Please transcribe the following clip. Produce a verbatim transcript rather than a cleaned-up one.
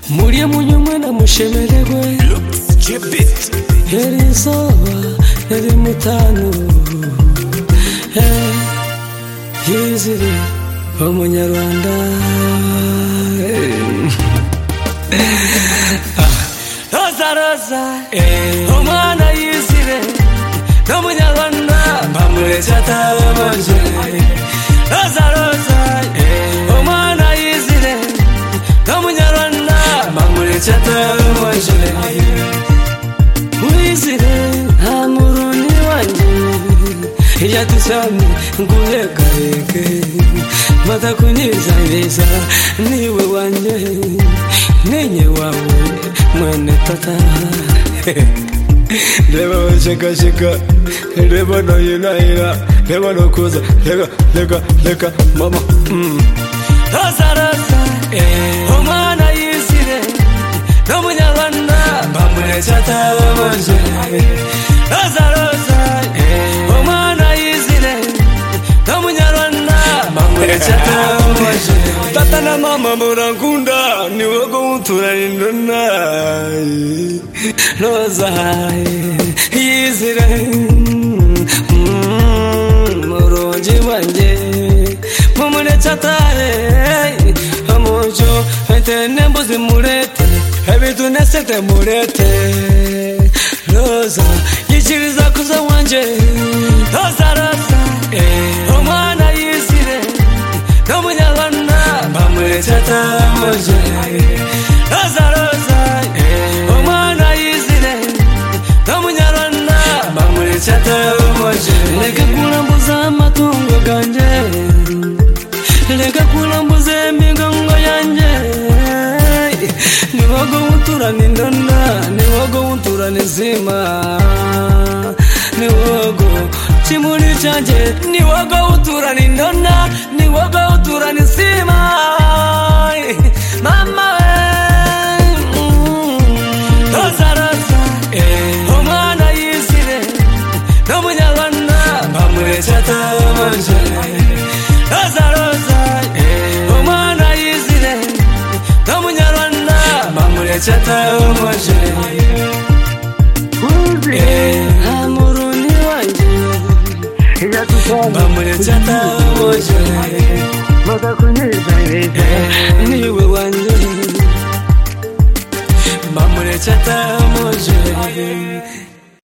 Murie munyumwe na mushemeregwe Heri nsoba, heri mutanu Yizire umunyarwanda Roza roza umwana yizire n'umunyarwanda Bamureke atabanje Roza roza umwana yizire n'umunyarwanda Bamureke atabanje Wizire nta murundi wanje Iya tusami nguhekareke Mata kunyizabeza niwe wanje Nenye wawe mwene tata Reba shaka shaka Reba no yunahira Reba no kuza Lega lega lega mama mm. Roza roza umwana yizire n'umunyarwanda Bamureke atabanje Roza roza umwana yizire n'umunyarwanda Bamureke atabanje Tata na mama murankunda niwe go uturarindona Roza yizire muronji wanje Mumureke atahe amujo entene mbuzi murete ebitu nesete murete Roza yikiriza kuza wanje Roza roza umwana yizire n'umunyarwanda Bamureke atabanje Roza roza umwana yizire n'umunyarwanda Bamureke atabanje Leka kulambuza amatungo ganje Leka kulambuza emigongo yanje Niwogo uturana indona Niwogo uturana izima Niwogo chimuli chanje Niwogo uturana indona Niwogo uturana izima Mama we Roza roza umwana yizire n'umunyarwanda Bamureke atabanje Roza roza umwana yizire n'umunyarwanda Bamureke atabanje nta murundi wanje Bamureke atabanje Mata kunyizabeza niwe wanje Bamureke atabanje